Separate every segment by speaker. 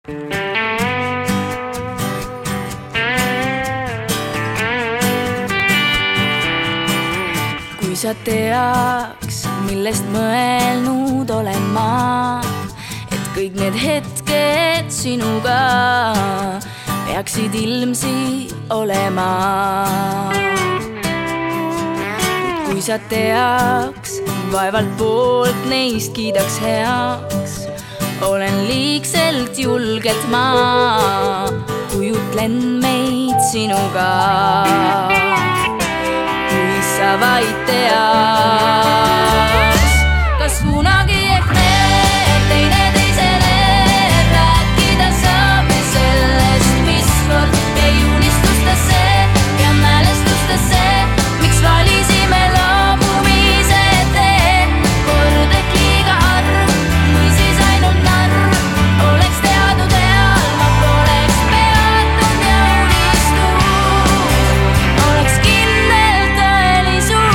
Speaker 1: Kui sa teaks, millest mõelnud olen ma, et kõik need hetked sinuga peaksid ilmsi olema. Kui sa teaks, vaevalt poolt neist kiidaks heaks, olen liigselt julgelt ma, kujutlen meid sinuga. Kui sa vaid teaks, kas kunagi ehk me teineteisele rääkida saame sellest, mis kord jäi unistustesse ja mälestustesse, miks valisime loobumise tee. Kord ehk liiga harv või siis ainult narr, oleks teadnud eal, ma poleks peatunud ja unistus oleks kindel tõelisus.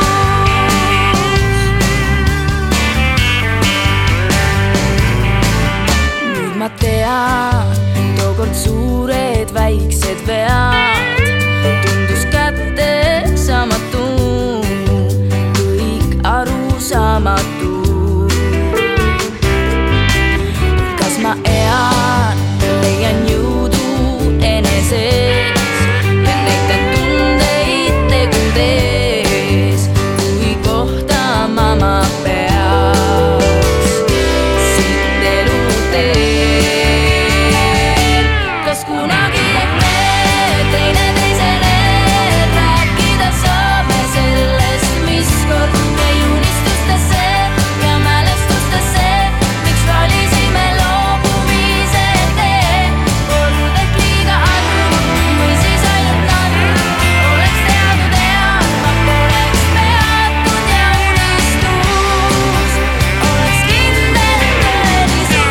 Speaker 1: Nüüd ma tean, tookord suured väiksed vead tundus kätte saamatu, kõik arusaamatu. Kas ma ean, leian jõudu eneses ja näitan tundeid tegudes, kui kohtama ma peaks siit elu teel. Kas kunagi ehk me teineteisele rääkida saame sellest, mis kord jäi unistustesse ja mälestustesse, miks valisime loobumise tee. Kord ehk liiga harv või siis ainult narr, oleks teadnud eal, ma poleks peatunud ja unistus oleks kindel tõelisus.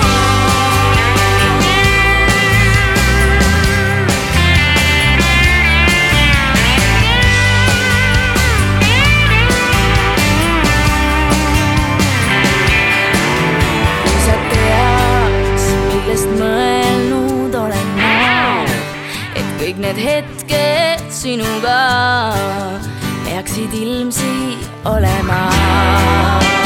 Speaker 1: Kui sa teaks, millest mõelnud olen ma, et kõik need hetked sinuga peaksid ilmsi olema.